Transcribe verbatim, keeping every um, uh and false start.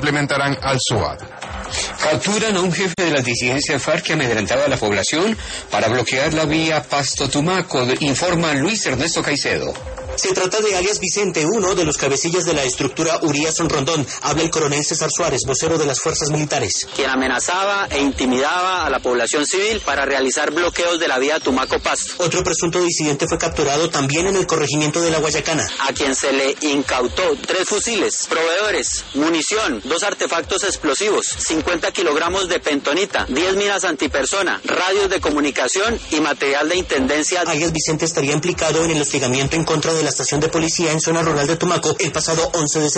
implementarán al SWAT. Capturan a un jefe de las disidencias FARC que amedrentaba a la población para bloquear la vía Pasto-Tumaco, informa Luis Ernesto Caicedo. Se trata de alias Vicente, uno de los cabecillas de la estructura Urias Rondón. Habla el coronel César Suárez, vocero de las fuerzas militares. Quien amenazaba e intimidaba a la población civil para realizar bloqueos de la vía Tumaco-Pasto. Otro presunto disidente fue capturado también en el corregimiento de la Guayacana. A quien se le incautó tres fusiles, proveedores, munición, dos artefactos explosivos, cincuenta kilogramos de pentonita, diez minas antipersona, radios de comunicación y material de intendencia. Alias Vicente estaría implicado en el hostigamiento en contra de la estación de policía en zona rural de Tumaco el pasado once de septiembre.